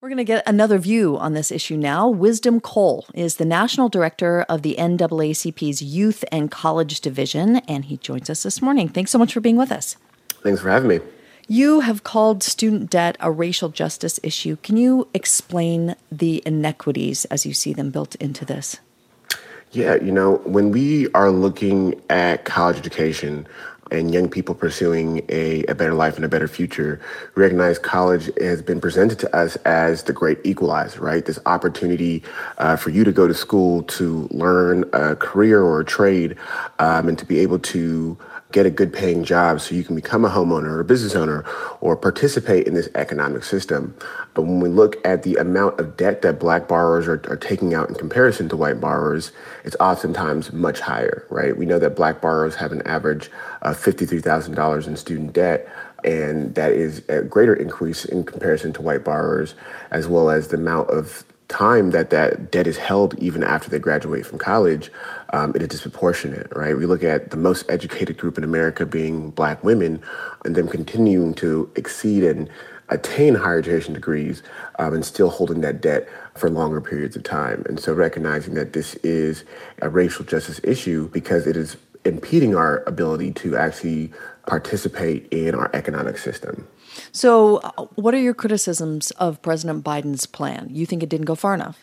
We're going to get another view on this issue now. Wisdom Cole is the National Director of the NAACP's Youth and College Division, and he joins us this morning. Thanks so much for being with us. Thanks for having me. You have called student debt a racial justice issue. Can you explain the inequities as you see them built into this? Yeah, when we are looking at college education and young people pursuing a better life and a better future, we recognize college has been presented to us as the great equalizer, right? This opportunity for you to go to school to learn a career or a trade and to be able to get a good paying job so you can become a homeowner or a business owner or participate in this economic system. But when we look at the amount of debt that Black borrowers are taking out in comparison to white borrowers, it's oftentimes much higher, right? We know that Black borrowers have an average of $53,000 in student debt, and that is a greater increase in comparison to white borrowers, as well as the amount of time that debt is held even after they graduate from college. It is disproportionate, right? We look at the most educated group in America being Black women, and them continuing to exceed and attain higher education degrees and still holding that debt for longer periods of time. And so recognizing that this is a racial justice issue because it is impeding our ability to actually participate in our economic system. So what are your criticisms of President Biden's plan? You think it didn't go far enough?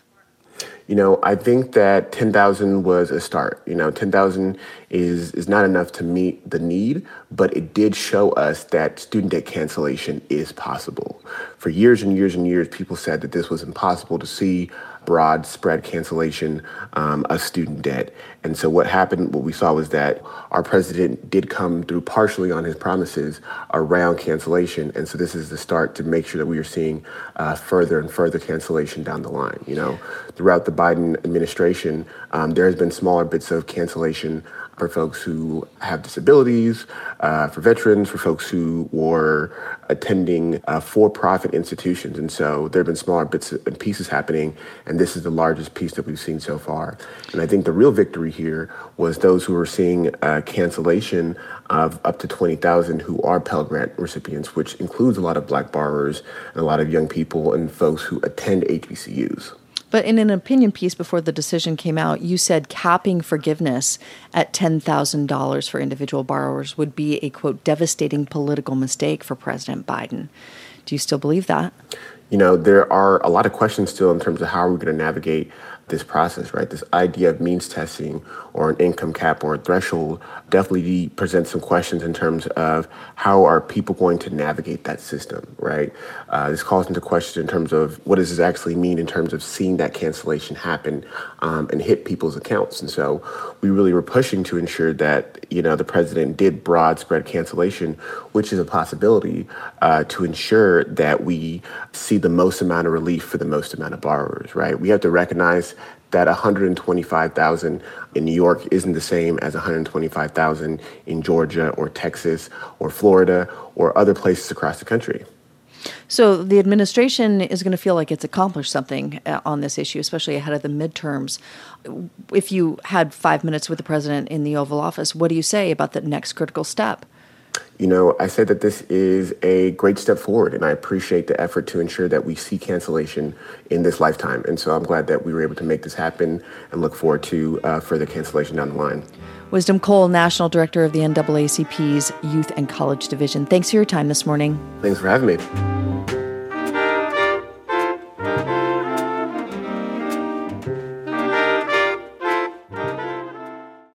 I think that 10,000 was a start. 10,000 is not enough to meet the need, but it did show us that student debt cancellation is possible. For years and years and years, people said that this was impossible to see broad spread cancellation of student debt. And so what we saw was that our president did come through partially on his promises around cancellation. And so this is the start to make sure that we are seeing further and further cancellation down the line. Throughout the Biden administration, there has been smaller bits of cancellation for folks who have disabilities, for veterans, for folks who were attending for-profit institutions. And so there have been smaller bits and pieces happening, and this is the largest piece that we've seen so far. And I think the real victory here was those who were seeing cancellation of up to 20,000 who are Pell Grant recipients, which includes a lot of Black borrowers and a lot of young people and folks who attend HBCUs. But in an opinion piece before the decision came out, you said capping forgiveness at $10,000 for individual borrowers would be a, quote, devastating political mistake for President Biden. Do you still believe that? There are a lot of questions still in terms of how we're going to navigate this process, right? This idea of means testing or an income cap or a threshold definitely presents some questions in terms of how are people going to navigate that system, right? This calls into question in terms of what does this actually mean in terms of seeing that cancellation happen and hit people's accounts. And so we really were pushing to ensure that, the president did broad spread cancellation, which is a possibility to ensure that we see the most amount of relief for the most amount of borrowers, right? We have to recognize that 125,000 in New York isn't the same as 125,000 in Georgia or Texas or Florida or other places across the country. So the administration is going to feel like it's accomplished something on this issue, especially ahead of the midterms. If you had 5 minutes with the president in the Oval Office, what do you say about the next critical step? I said that this is a great step forward, and I appreciate the effort to ensure that we see cancellation in this lifetime. And so I'm glad that we were able to make this happen and look forward to further cancellation down the line. Wisdom Cole, National Director of the NAACP's Youth and College Division. Thanks for your time this morning. Thanks for having me.